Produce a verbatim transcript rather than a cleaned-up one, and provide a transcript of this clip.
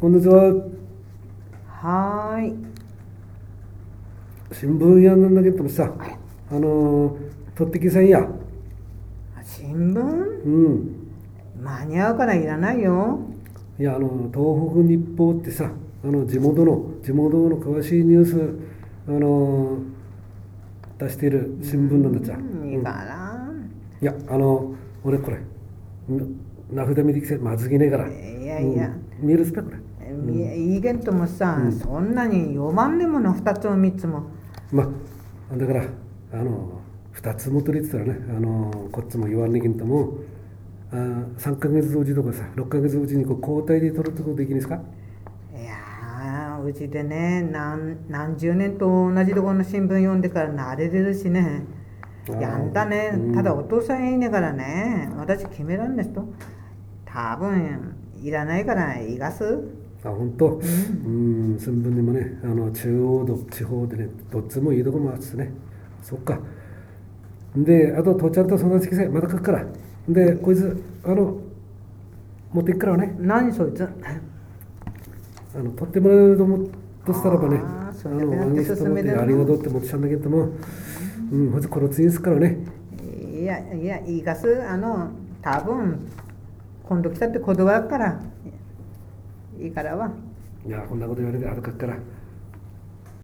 こんにちは。 はーい。 新聞屋なんだけどもさ、あのー、取ってきせんや。 新聞うん。 間に合うからいらないよ。 いや、あの、東北日報ってさ、あの、地元の、地元の詳しいニュース、あのー、出している新聞なんだっちゃ。 うん、いいかな。 いや、あの、俺これ、名札見てきてまずぎねえから。 いやいや、 うん、見るっすか、これ。 みいいけんともさ、 うんそんなに読まんでもの、二つも三つも。 まあ、だから、あの、二つも取りって言ったらね、あの、こっちも言わんねえけんとも、あさんかげつうちとかさ、ろっかげつうちにこう交代で取るってことできるんですか？ いやー、うちでね、何何十年と同じところの新聞読んでから慣れてるしね。やんたね、 うん、 ただお父さんいいねからね、私決めらんですと。多分いらないからいがす。 あ、本当。 うん。 うん、新聞にもね、あの中央と地方でね、どっちもいいとこもあってね。そっか。で、あと、父ちゃんとそのうち来せ、また書くから。で、こいつ、あの、持っていくからね。 何そいつ。 あの、取ってもらうと思うとしたらばね、 ああ、そあの、 れだけだってあげして進めるもらってありがとうっの。 て思ってたんだけども、うん、こいつこの次ですからね。 いやいや、いいかす、あの、多分今度来たって断るから、いいからは。 いや、こんなこと言われてあるかっから。